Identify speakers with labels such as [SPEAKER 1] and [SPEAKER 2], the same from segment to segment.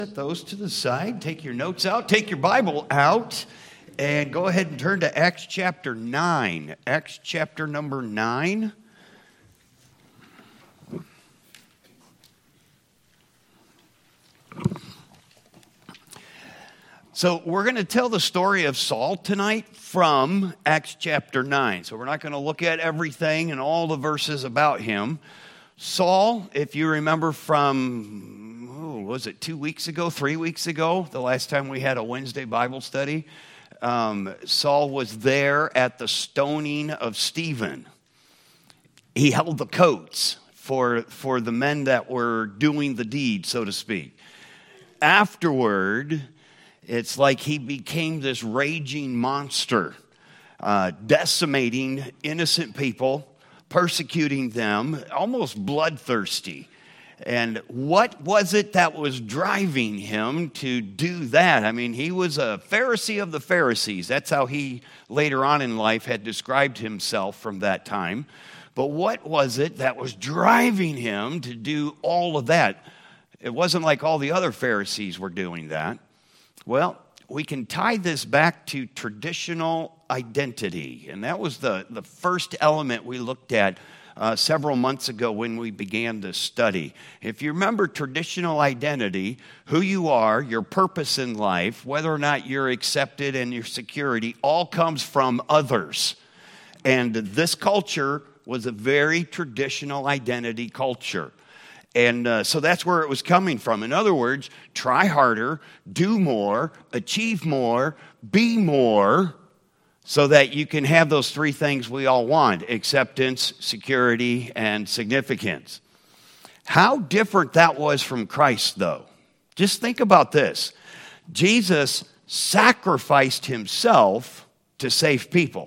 [SPEAKER 1] Set those to the side. Take your notes out. Take your Bible out. And go ahead and turn to Acts chapter 9. Acts chapter number 9. So we're going to tell the story of Saul tonight from Acts chapter 9. So we're not going to look at everything and all the verses about him. Saul, if you remember from, was it 2 weeks ago, 3 weeks ago, the last time we had a Wednesday Bible study, Saul was there at the stoning of Stephen. He held the coats for the men that were doing the deed, so to speak. Afterward, it's like he became this raging monster, decimating innocent people, persecuting them, almost bloodthirsty. And what was it that was driving him to do that? I mean, he was a Pharisee of the Pharisees. That's how he later on in life had described himself from that time. But what was it that was driving him to do all of that? It wasn't like all the other Pharisees were doing that. Well, we can tie this back to traditional identity. And that was the first element we looked at several months ago when we began this study. If you remember traditional identity, who you are, your purpose in life, whether or not you're accepted and your security, all comes from others. And this culture was a very traditional identity culture. And so that's where it was coming from. In other words, try harder, do more, achieve more, be more, so that you can have those three things we all want: acceptance, security, and significance. How different that was from Christ, though. Just think about this. Jesus sacrificed himself to save people.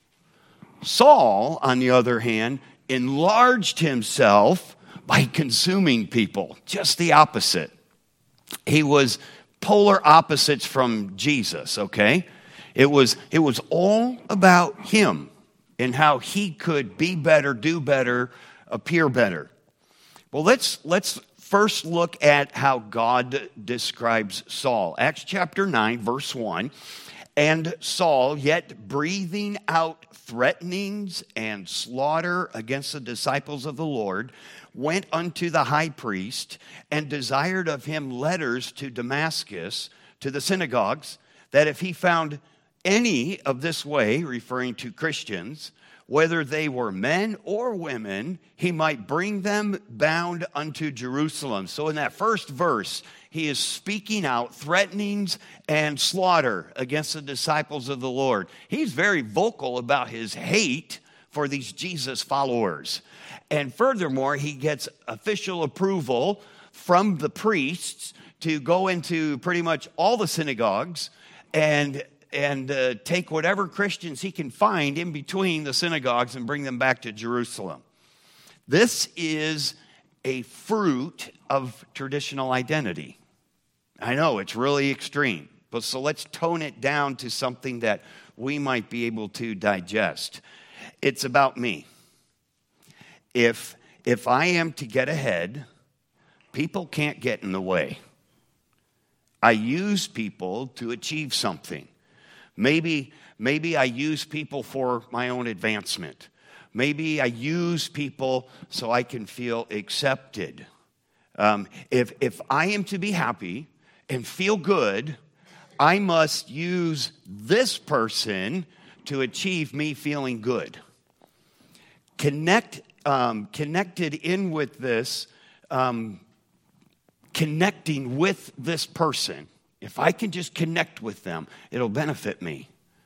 [SPEAKER 1] Saul, on the other hand, enlarged himself by consuming people. Just the opposite. He was polar opposites from Jesus, okay? It was all about him and how he could be better, do better, appear better. Well, let's first look at how God describes Saul. Acts chapter 9, verse 1. And Saul, yet breathing out threatenings and slaughter against the disciples of the Lord, went unto the high priest and desired of him letters to Damascus, to the synagogues, that if he found any of this way, referring to Christians, whether they were men or women, he might bring them bound unto Jerusalem. So in that first verse, he is speaking out threatenings and slaughter against the disciples of the Lord. He's very vocal about his hate for these Jesus followers. And furthermore, he gets official approval from the priests to go into pretty much all the synagogues and take whatever Christians he can find in between the synagogues and bring them back to Jerusalem. This is a fruit of traditional identity. I know it's really extreme, but so let's tone it down to something that we might be able to digest. It's about me. If I am to get ahead, people can't get in the way. I use people to achieve something. Maybe I use people for my own advancement. Maybe I use people so I can feel accepted. If I am to be happy and feel good, I must use this person to achieve me feeling good. Connected in with this, connecting with this person. If I can just connect with them, it'll benefit me.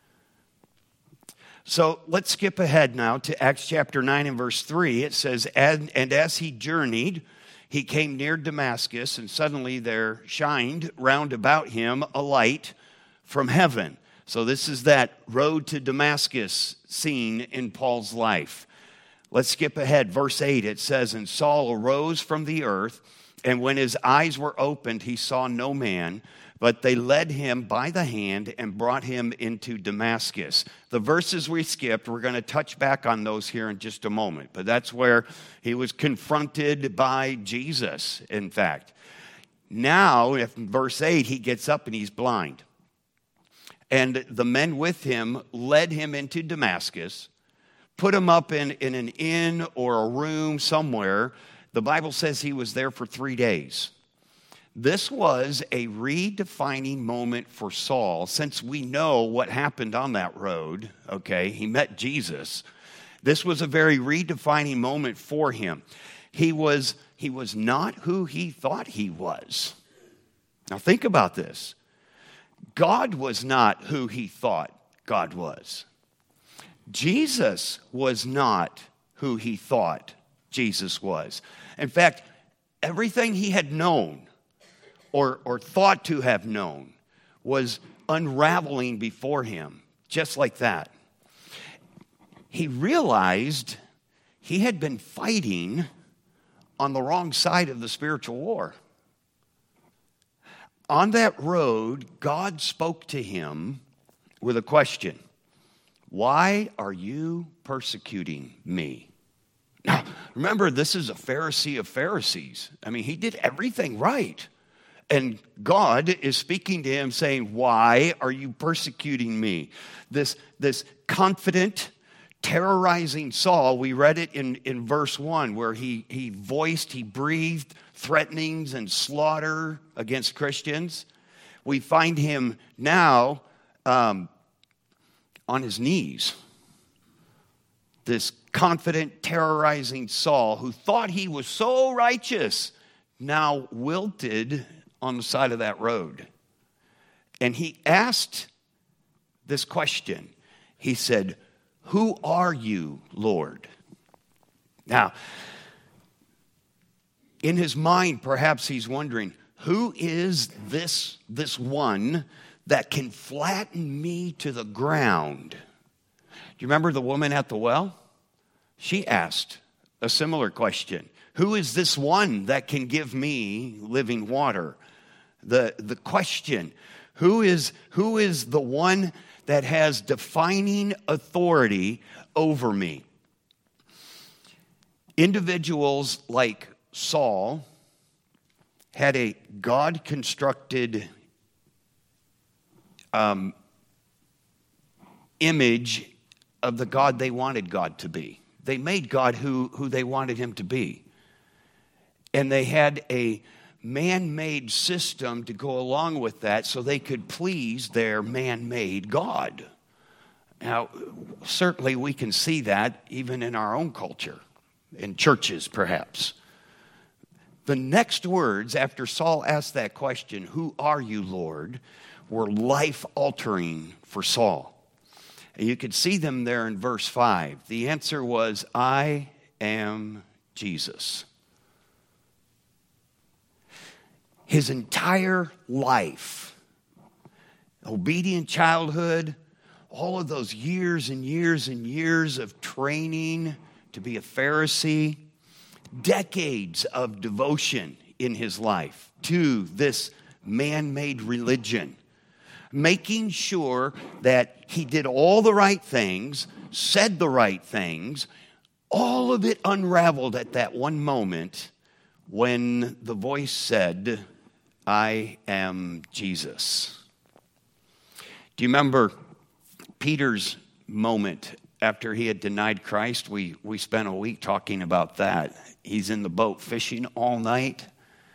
[SPEAKER 1] So let's skip ahead now to Acts chapter 9 and verse 3. It says, and as he journeyed, he came near Damascus, and suddenly there shined round about him a light from heaven. So this is that road to Damascus scene in Paul's life. Let's skip ahead. Verse 8, it says, and Saul arose from the earth, and when his eyes were opened, he saw no man, but they led him by the hand and brought him into Damascus. The verses we skipped, we're going to touch back on those here in just a moment. But that's where he was confronted by Jesus, in fact. Now, if in verse 8, he gets up and he's blind. And the men with him led him into Damascus, put him up in an inn or a room somewhere. The Bible says he was there for 3 days. This was a redefining moment for Saul, since we know what happened on that road, okay? He met Jesus. This was a very redefining moment for him. He was not who he thought he was. Now think about this. God was not who he thought God was. Jesus was not who he thought Jesus was. In fact, everything he had known or thought to have known was unraveling before him, just like that. He realized he had been fighting on the wrong side of the spiritual war. On that road, God spoke to him with a question. Why are you persecuting me? Now, remember, this is a Pharisee of Pharisees. I mean, he did everything right. And God is speaking to him saying, why are you persecuting me? This confident, terrorizing Saul, we read it in verse 1, where he breathed threatenings and slaughter against Christians. We find him now on his knees. This confident, terrorizing Saul, who thought he was so righteous, now wilted on the side of that road. And he asked this question. He said, "Who are you, Lord?" Now, in his mind, perhaps he's wondering, who is this one that can flatten me to the ground? Do you remember the woman at the well? She asked a similar question. Who is this one that can give me living water? The question, who is the one that has defining authority over me? Individuals like Saul had a God-constructed image of the God they wanted God to be. They made God who they wanted him to be. And they had a man-made system to go along with that so they could please their man-made God. Now, certainly we can see that even in our own culture, in churches perhaps. The next words after Saul asked that question, "Who are you, Lord?" were life-altering for Saul. And you could see them there in verse 5. The answer was, "I am Jesus." His entire life, obedient childhood, all of those years and years and years of training to be a Pharisee, decades of devotion in his life to this man-made religion, making sure that he did all the right things, said the right things, all of it unraveled at that one moment when the voice said, "I am Jesus." Do you remember Peter's moment after he had denied Christ? We spent a week talking about that. He's in the boat fishing all night.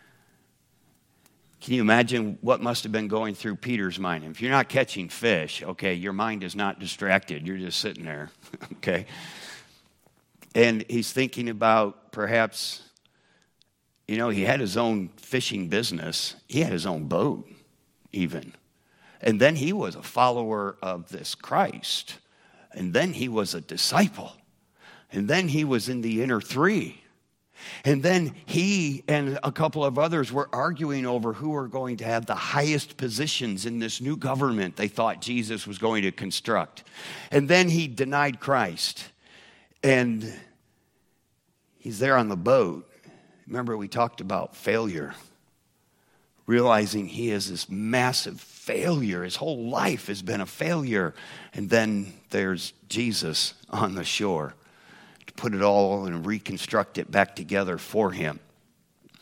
[SPEAKER 1] Can you imagine what must have been going through Peter's mind? If you're not catching fish, okay, your mind is not distracted. You're just sitting there, okay? And he's thinking about perhaps, he had his own fishing business. He had his own boat, even. And then he was a follower of this Christ. And then he was a disciple. And then he was in the inner three. And then he and a couple of others were arguing over who were going to have the highest positions in this new government they thought Jesus was going to construct. And then he denied Christ. And he's there on the boat. Remember, we talked about failure. Realizing he is this massive failure. His whole life has been a failure. And then there's Jesus on the shore to put it all and reconstruct it back together for him.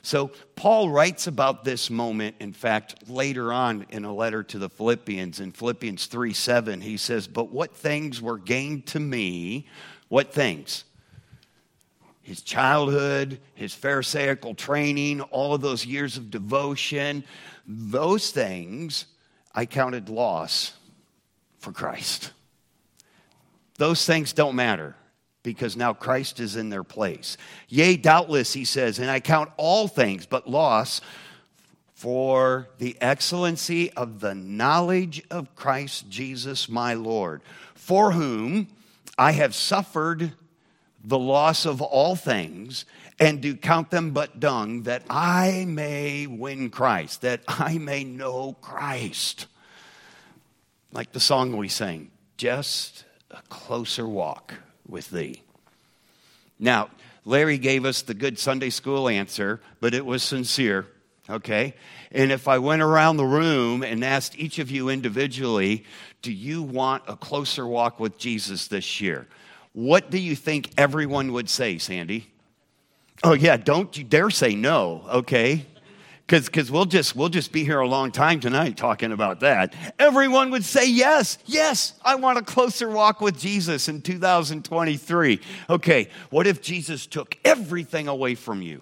[SPEAKER 1] So Paul writes about this moment, in fact, later on in a letter to the Philippians. In Philippians 3:7, he says, "But what things were gained to me," what things? His childhood, his Pharisaical training, all of those years of devotion, those things I counted loss for Christ. Those things don't matter, because now Christ is in their place. "Yea, doubtless," he says, "and I count all things but loss for the excellency of the knowledge of Christ Jesus my Lord, for whom I have suffered the loss of all things, and do count them but dung, that I may win Christ," that I may know Christ. Like the song we sang, "Just a closer walk with thee." Now, Larry gave us the good Sunday school answer, but it was sincere, okay? And if I went around the room and asked each of you individually, do you want a closer walk with Jesus this year? What do you think everyone would say, Sandy? Oh yeah, don't you dare say no, okay? Because we'll just be here a long time tonight talking about that. Everyone would say yes, I want a closer walk with Jesus in 2023. Okay, what if Jesus took everything away from you?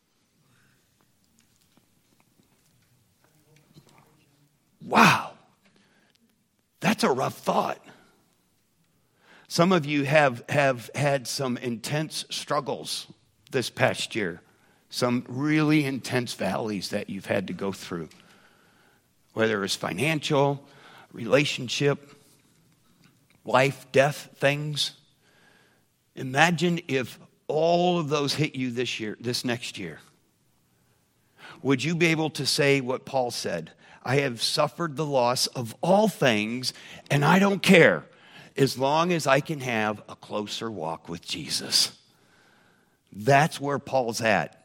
[SPEAKER 1] Wow, that's a rough thought. Some of you have had some intense struggles this past year. Some really intense valleys that you've had to go through, whether it's financial, relationship, life, death things. Imagine if all of those hit you this next year. Would you be able to say what Paul said? "I have suffered the loss of all things, and I don't care, as long as I can have a closer walk with Jesus." That's where Paul's at.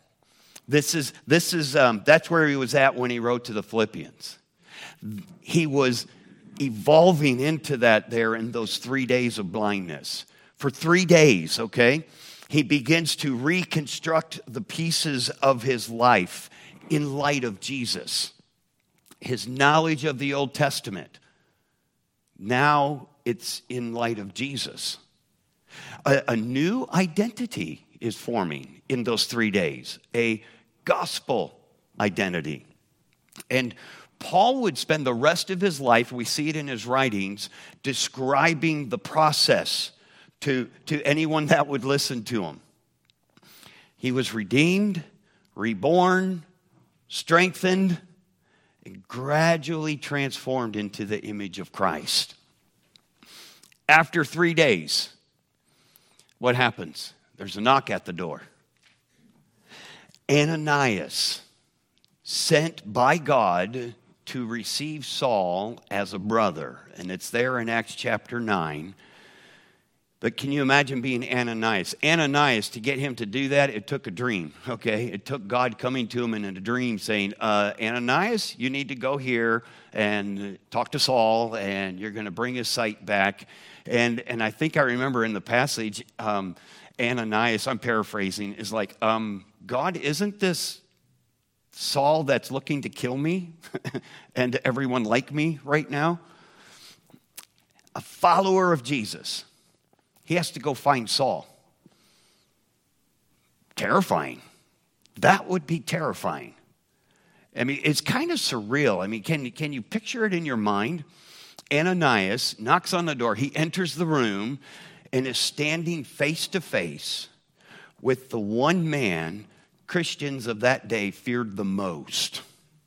[SPEAKER 1] That's where he was at when he wrote to the Philippians. He was evolving into that there in those 3 days of blindness. For 3 days, okay, he begins to reconstruct the pieces of his life in light of Jesus. His knowledge of the Old Testament, now it's in light of Jesus. A new identity is forming in those 3 days, a gospel identity. And Paul would spend the rest of his life, we see it in his writings, describing the process to anyone that would listen to him. He was redeemed, reborn, strengthened, and gradually transformed into the image of Christ. After 3 days, what happens? There's a knock at the door. Ananias, sent by God to receive Saul as a brother. And it's there in Acts chapter 9. But can you imagine being Ananias? Ananias, to get him to do that, it took a dream, okay? It took God coming to him in a dream saying, Ananias, you need to go here and talk to Saul, and you're going to bring his sight back. And I think I remember in the passage, Ananias, I'm paraphrasing, is like, God, isn't this Saul that's looking to kill me and everyone like me right now? A follower of Jesus. He has to go find Saul. Terrifying. That would be terrifying. I mean, it's kind of surreal. I mean, can you picture it in your mind? Ananias knocks on the door. He enters the room and is standing face to face with the one man Christians of that day feared the most.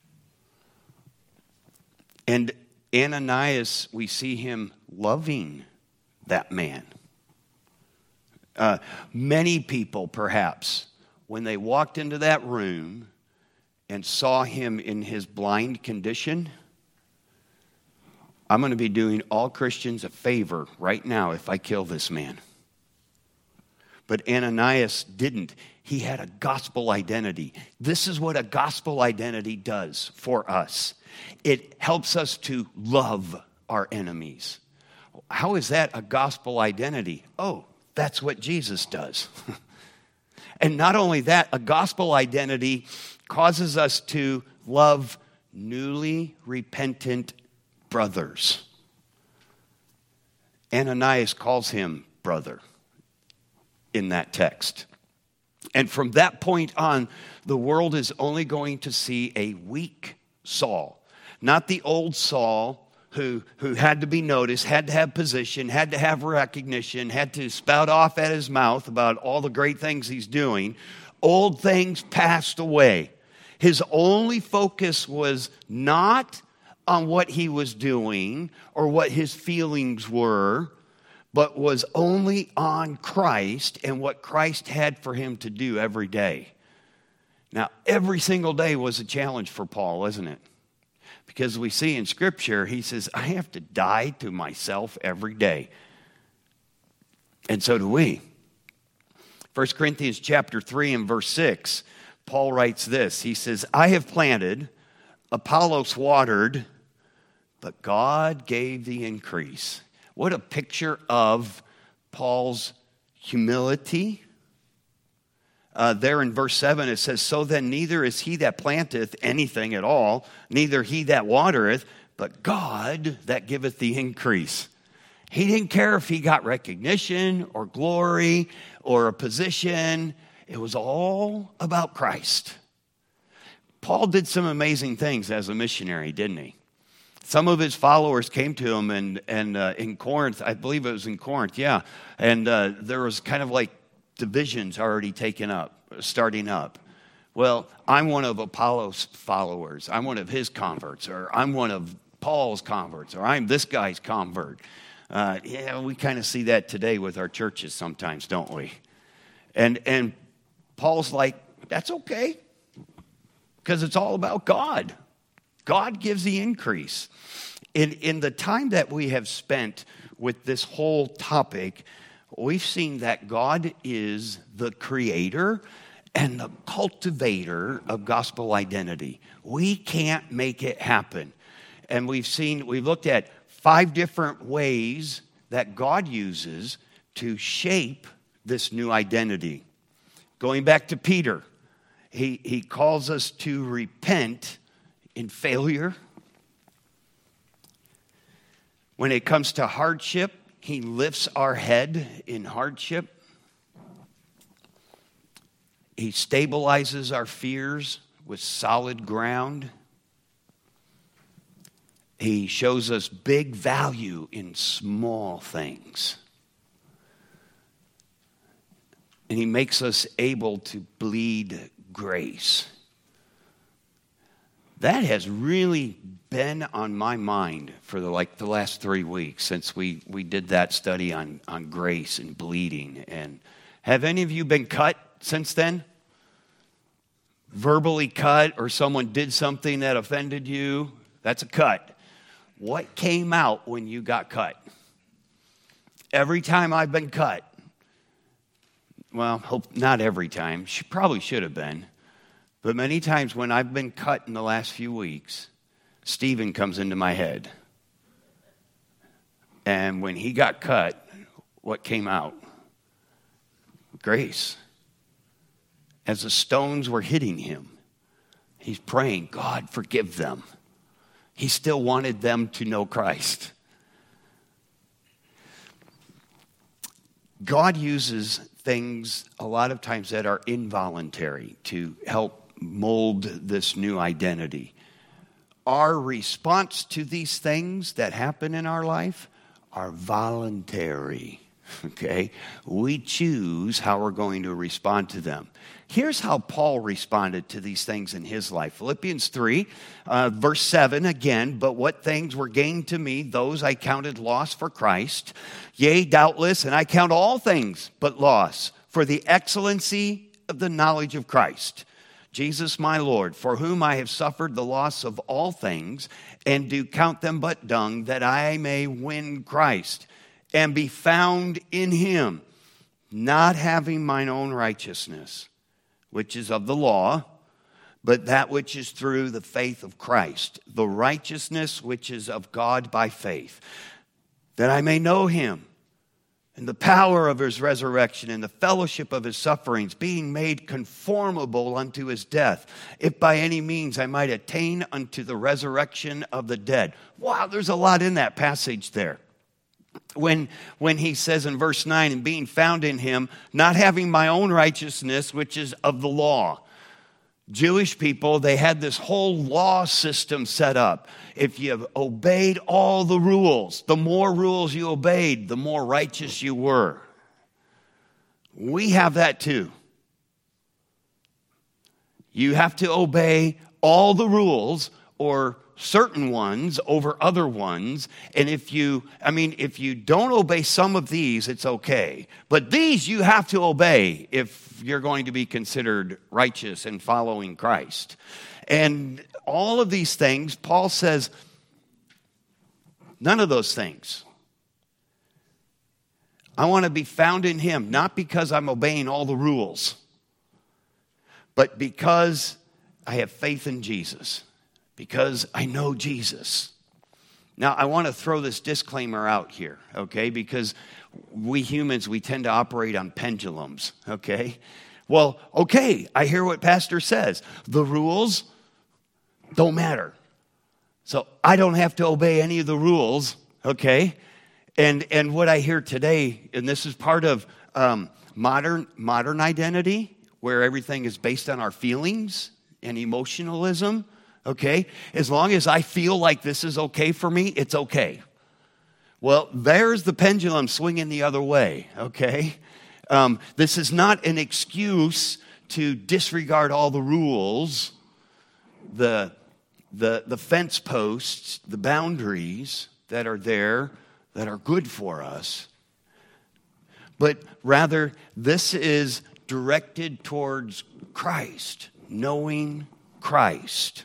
[SPEAKER 1] And Ananias, we see him loving that man. Many people, perhaps, when they walked into that room and saw him in his blind condition, I'm going to be doing all Christians a favor right now if I kill this man. But Ananias didn't. He had a gospel identity. This is what a gospel identity does for us. It helps us to love our enemies. How is that a gospel identity? Oh, that's what Jesus does. And not only that, a gospel identity causes us to love newly repentant brothers. Ananias calls him brother in that text. And from that point on, the world is only going to see a weak Saul. Not the old Saul who had to be noticed, had to have position, had to have recognition, had to spout off at his mouth about all the great things he's doing. Old things passed away. His only focus was not on what he was doing or what his feelings were, but was only on Christ and what Christ had for him to do every day. Now, every single day was a challenge for Paul, wasn't it? Because we see in Scripture, he says, I have to die to myself every day. And so do we. 1 Corinthians chapter 3 and verse 6, Paul writes this. He says, I have planted, Apollos watered, but God gave the increase. What a picture of Paul's humility. There in verse 7 it says, so then neither is he that planteth anything at all, neither he that watereth, but God that giveth the increase. He didn't care if he got recognition or glory or a position. It was all about Christ. Paul did some amazing things as a missionary, didn't he? Some of his followers came to him and in Corinth, I believe it was in Corinth, yeah. And there was kind of like divisions already starting up. Well, I'm one of Apollos' followers. I'm one of his converts, or I'm one of Paul's converts, or I'm this guy's convert. We kind of see that today with our churches sometimes, don't we? And Paul's like, that's okay, because it's all about God. God gives the increase. In the time that we have spent with this whole topic, we've seen that God is the creator and the cultivator of gospel identity. We can't make it happen. And we've looked at 5 different ways that God uses to shape this new identity. Going back to Peter, he calls us to repent in failure. When it comes to hardship, he lifts our head in hardship. He stabilizes our fears with solid ground. He shows us big value in small things. And he makes us able to bleed grace. That has really been on my mind for the last 3 weeks since we did that study on grace and bleeding. And have any of you been cut since then? Verbally cut, or someone did something that offended you? That's a cut. What came out when you got cut? Every time I've been cut, well, not every time, probably should have been, but many times when I've been cut in the last few weeks, Stephen comes into my head. And when he got cut, what came out? Grace. As the stones were hitting him, he's praying, God, forgive them. He still wanted them to know Christ. God uses things a lot of times that are involuntary to help mold this new identity. Our response to these things that happen in our life are voluntary. Okay? We choose how we're going to respond to them. Here's how Paul responded to these things in his life. Philippians 3, verse 7 again, but what things were gained to me, those I counted loss for Christ. Yea, doubtless, and I count all things but loss for the excellency of the knowledge of Christ, Jesus my Lord, for whom I have suffered the loss of all things, and do count them but dung, that I may win Christ, and be found in him, not having mine own righteousness, which is of the law, but that which is through the faith of Christ, the righteousness which is of God by faith, that I may know him and the power of his resurrection and the fellowship of his sufferings, being made conformable unto his death, if by any means I might attain unto the resurrection of the dead. Wow, there's a lot in that passage there. When he says in verse 9, and being found in him, not having my own righteousness, which is of the law. Jewish people, they had this whole law system set up. If you obeyed all the rules, the more rules you obeyed, the more righteous you were. We have that too. You have to obey all the rules or certain ones over other ones. And if you don't obey some of these, it's okay. But these you have to obey if you're going to be considered righteous and following Christ. And all of these things, Paul says, none of those things. I want to be found in him, not because I'm obeying all the rules, but because I have faith in Jesus. Because I know Jesus. Now, I want to throw this disclaimer out here, okay? Because we humans, we tend to operate on pendulums, okay? Well, okay, I hear what Pastor says. The rules don't matter. So I don't have to obey any of the rules, okay? And what I hear today, and this is part of modern identity, where everything is based on our feelings and emotionalism. Okay? As long as I feel like this is okay for me, it's okay. Well, there's the pendulum swinging the other way, okay? This is not an excuse to disregard all the rules, the fence posts, the boundaries that are there that are good for us. But rather, this is directed towards Christ, knowing Christ.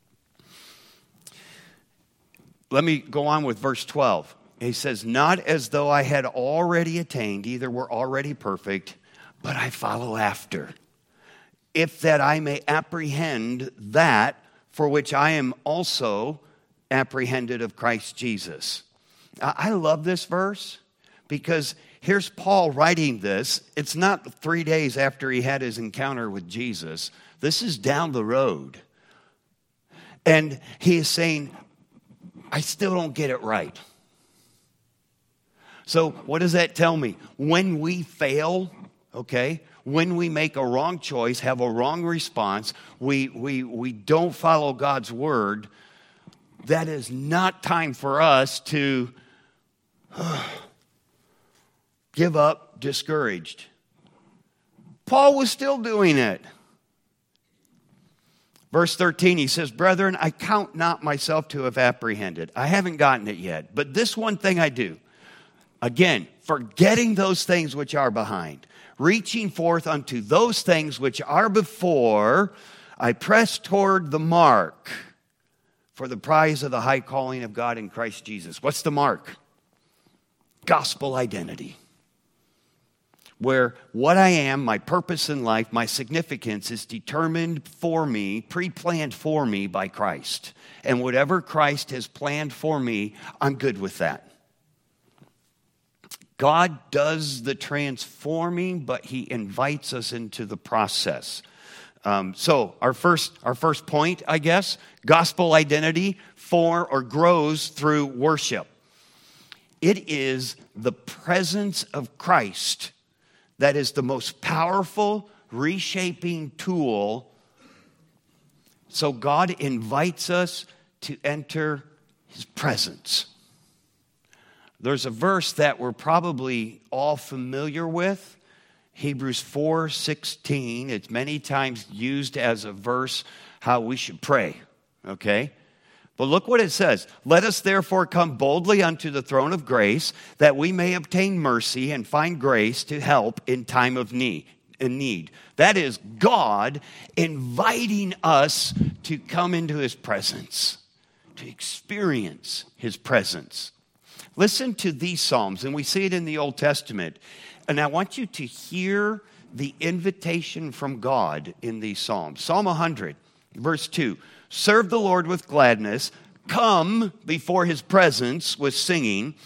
[SPEAKER 1] Let me go on with verse 12. He says, not as though I had already attained, either were already perfect, but I follow after, if that I may apprehend that for which I am also apprehended of Christ Jesus. I love this verse because here's Paul writing this. It's not 3 days after he had his encounter with Jesus. This is down the road. And he is saying, I still don't get it right. So what does that tell me? When we fail, okay, when we make a wrong choice, have a wrong response, we don't follow God's word, that is not time for us to give up, discouraged. Paul was still doing it. Verse 13, he says, brethren, I count not myself to have apprehended. I haven't gotten it yet, but this one thing I do. Again, forgetting those things which are behind, reaching forth unto those things which are before, I press toward the mark for the prize of the high calling of God in Christ Jesus. What's the mark? Gospel identity. Where what I am, my purpose in life, my significance is determined for me, pre-planned for me by Christ. And whatever Christ has planned for me, I'm good with that. God does the transforming, but he invites us into the process. So our first point, I guess, gospel identity grows through worship. It is the presence of Christ that is the most powerful reshaping tool. So God invites us to enter his presence. There's a verse that we're probably all familiar with, Hebrews 4:16. It's many times used as a verse how we should pray, okay? But look what it says. Let us therefore come boldly unto the throne of grace, that we may obtain mercy and find grace to help in time of need. That is God inviting us to come into his presence, to experience his presence. Listen to these Psalms, and we see it in the Old Testament. And I want you to hear the invitation from God in these Psalms. Psalm 100, verse 2. Serve the Lord with gladness. Come before his presence with singing.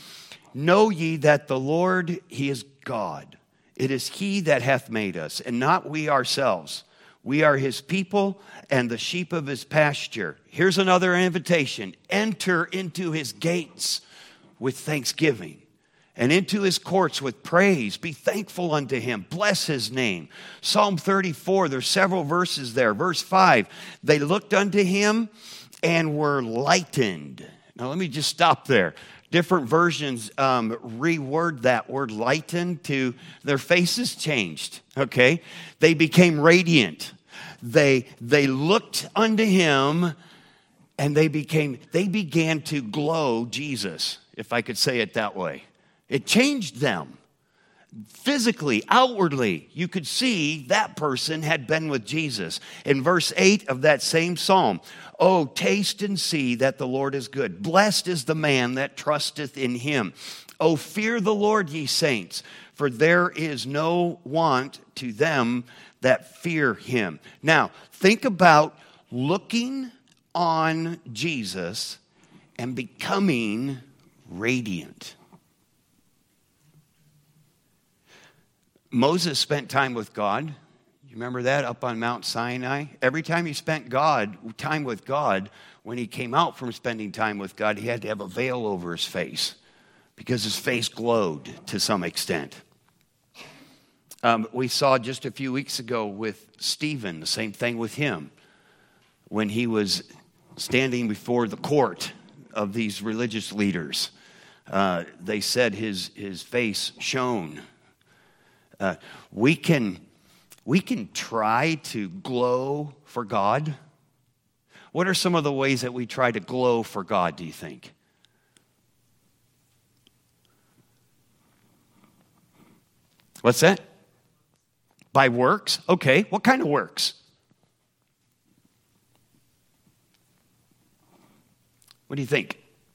[SPEAKER 1] Know ye that the Lord, he is God. It is he that hath made us, and not we ourselves. We are his people and the sheep of his pasture. Here's another invitation. Enter into his gates with thanksgiving, and into his courts with praise. Be thankful unto him. Bless his name. Psalm 34, there's several verses there. Verse 5, they looked unto him and were lightened. Now let me just stop there. Different versions reword that word lightened to their faces changed, okay? They became radiant. They looked unto him and they began to glow Jesus, if I could say it that way. It changed them. Physically, outwardly, you could see that person had been with Jesus. In verse 8 of that same psalm, oh, taste and see that the Lord is good. Blessed is the man that trusteth in him. Oh, fear the Lord, ye saints, for there is no want to them that fear him. Now, think about looking on Jesus and becoming radiant. Moses spent time with God. You remember that up on Mount Sinai? Every time he spent time with God, when he came out from spending time with God, he had to have a veil over his face because his face glowed to some extent. We saw just a few weeks ago with Stephen, the same thing with him. When he was standing before the court of these religious leaders, they said his face shone. We can try to glow for God. What are some of the ways that we try to glow for God, do you think? What's that? By works? Okay, what kind of works? What do you think?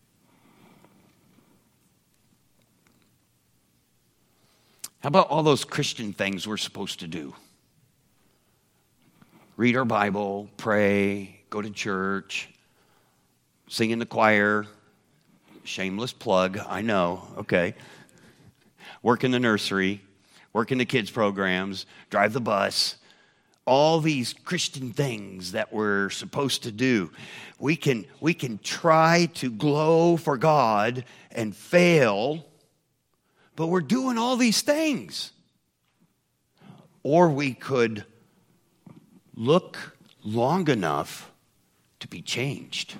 [SPEAKER 1] How about all those Christian things we're supposed to do? Read our Bible, pray, go to church, sing in the choir. Shameless plug, I know, okay. Work in the nursery, work in the kids' programs, drive the bus. All these Christian things that we're supposed to do. We can try to glow for God and fail, but we're doing all these things. Or we could look long enough to be changed.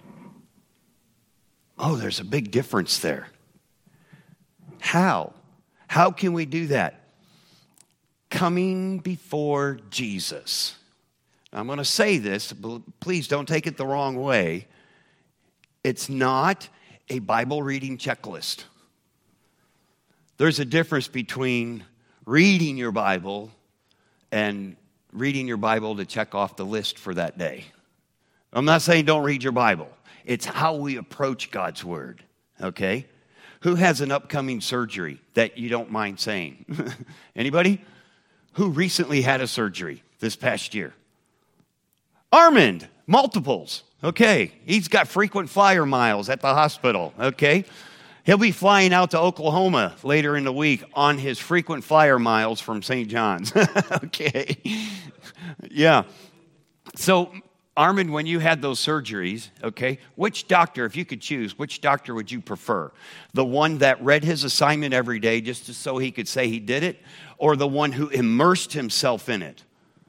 [SPEAKER 1] Oh, there's a big difference there. How? How can we do that? Coming before Jesus. I'm going to say this, but please don't take it the wrong way. It's not a Bible reading checklist. There's a difference between reading your Bible and reading your Bible to check off the list for that day. I'm not saying don't read your Bible. It's how we approach God's Word, okay? Who has an upcoming surgery that you don't mind saying? Anybody? Who recently had a surgery this past year? Armand, multiples. Okay, he's got frequent flyer miles at the hospital, okay? He'll be flying out to Oklahoma later in the week on his frequent flyer miles from St. John's. Okay. Yeah. So, Armin, when you had those surgeries, okay, which doctor, if you could choose, which doctor would you prefer? The one that read his assignment every day just so he could say he did it, or the one who immersed himself in it?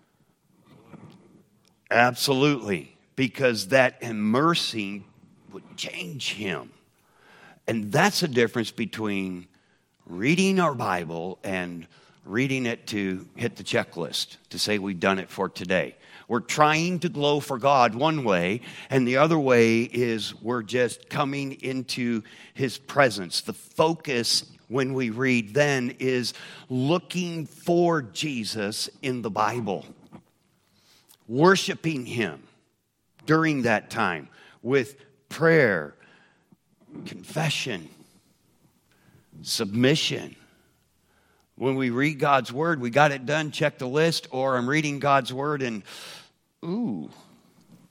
[SPEAKER 1] Absolutely, because that immersing would change him. And that's the difference between reading our Bible and reading it to hit the checklist, to say we've done it for today. We're trying to glow for God one way, and the other way is we're just coming into his presence. The focus when we read then is looking for Jesus in the Bible, worshiping him during that time with prayer, confession, submission. When we read God's word, we got it done, check the list, or I'm reading God's word and, ooh,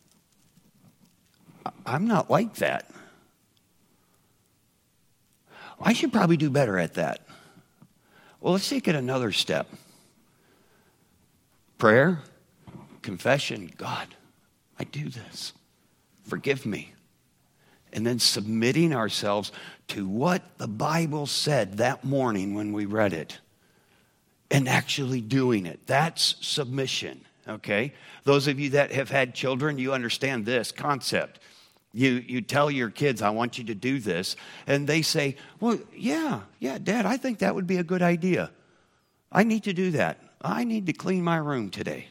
[SPEAKER 1] I'm not like that. I should probably do better at that. Well, let's take it another step. Prayer, confession, God, I do this. Forgive me. And then submitting ourselves to what the Bible said that morning when we read it. And actually doing it. That's submission, okay? Those of you that have had children, you understand this concept. You tell your kids, I want you to do this. And they say, well, yeah, Dad, I think that would be a good idea. I need to do that. I need to clean my room today.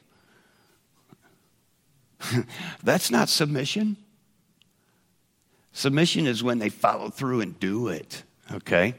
[SPEAKER 1] That's not submission. Submission is when they follow through and do it, okay?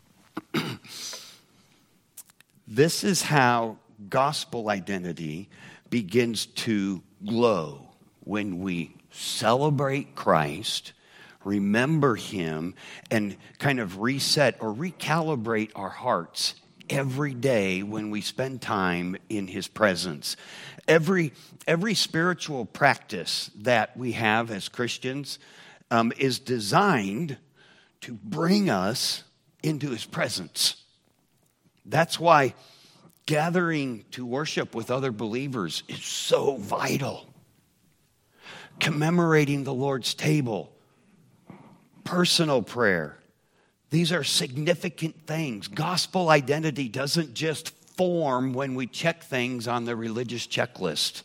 [SPEAKER 1] This is how gospel identity begins to glow when we celebrate Christ, remember Him, and kind of reset or recalibrate our hearts every day when we spend time in His presence. Every spiritual practice that we have as Christians is designed to bring us into His presence. That's why gathering to worship with other believers is so vital. Commemorating the Lord's table, personal prayer. These are significant things. Gospel identity doesn't just form when we check things on the religious checklist.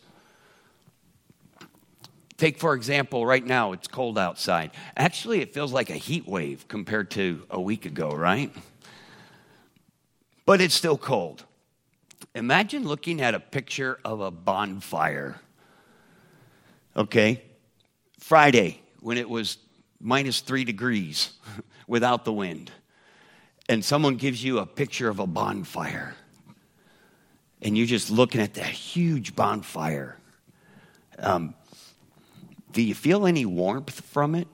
[SPEAKER 1] Take, for example, right now, it's cold outside. Actually, it feels like a heat wave compared to a week ago, right? But it's still cold. Imagine looking at a picture of a bonfire. Okay? Friday, when it was minus 3 degrees without the wind. And someone gives you a picture of a bonfire. And you're just looking at that huge bonfire. Do you feel any warmth from it?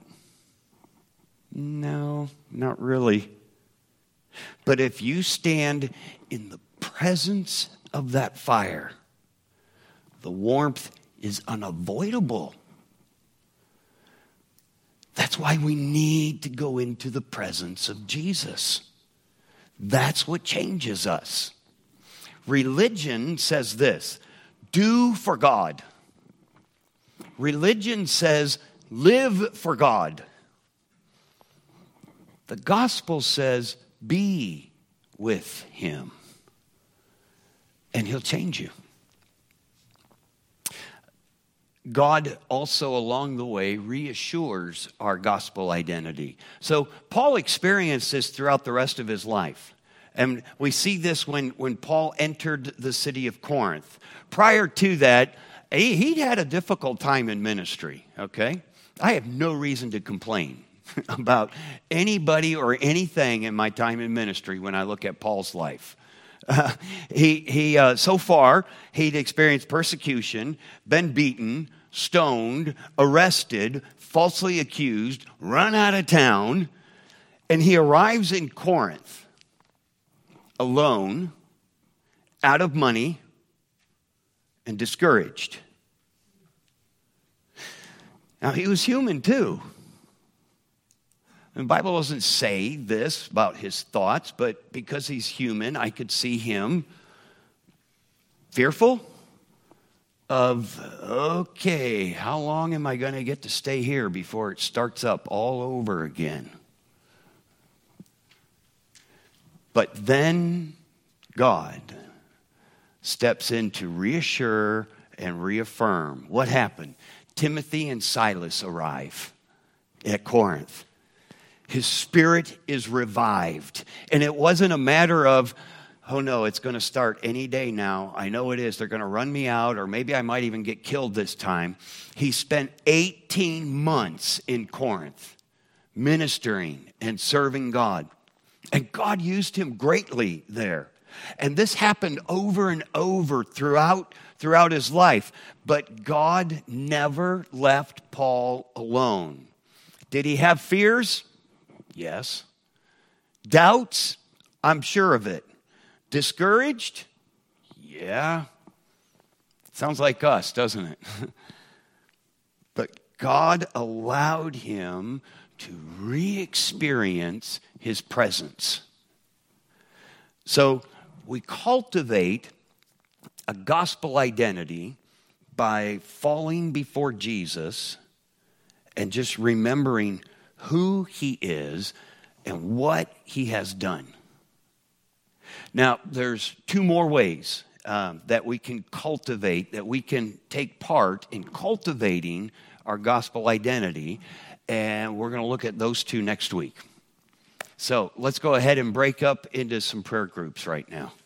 [SPEAKER 1] No, not really. But if you stand in the presence of that fire, the warmth is unavoidable. That's why we need to go into the presence of Jesus. That's what changes us. Religion says this, do for God. Religion says, live for God. The gospel says, be with Him. And He'll change you. God also along the way reassures our gospel identity. So Paul experienced this throughout the rest of his life. And we see this when Paul entered the city of Corinth. Prior to that, he'd had a difficult time in ministry, okay? I have no reason to complain about anybody or anything in my time in ministry when I look at Paul's life. So far, he'd experienced persecution, been beaten, stoned, arrested, falsely accused, run out of town, and he arrives in Corinth alone, out of money, and discouraged. Now, he was human too. The Bible doesn't say this about his thoughts, but because he's human, I could see him fearful of, okay, how long am I going to get to stay here before it starts up all over again? But then God steps in to reassure and reaffirm. What happened? Timothy and Silas arrive at Corinth. His spirit is revived. And it wasn't a matter of, oh no, it's going to start any day now. I know it is. They're going to run me out, or maybe I might even get killed this time. He spent 18 months in Corinth ministering and serving God. And God used him greatly there. And this happened over and over throughout his life. But God never left Paul alone. Did he have fears? Yes. Doubts? I'm sure of it. Discouraged? Yeah. Sounds like us, doesn't it? But God allowed him to re-experience his presence. So we cultivate a gospel identity by falling before Jesus and just remembering who he is and what he has done. Now, there's two more ways that we can cultivate, that we can take part in cultivating our gospel identity, and we're going to look at those two next week. So let's go ahead and break up into some prayer groups right now.